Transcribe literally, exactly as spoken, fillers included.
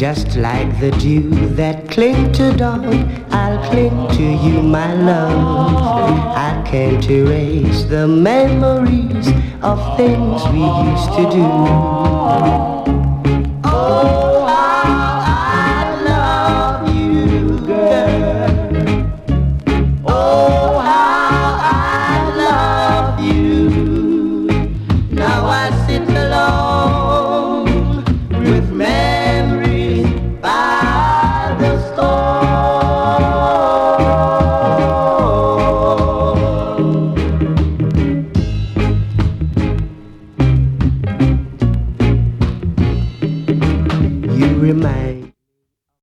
Just like the dew that cling to dawn, I'll cling to you, my love. I can't erase the memories of things we used to do.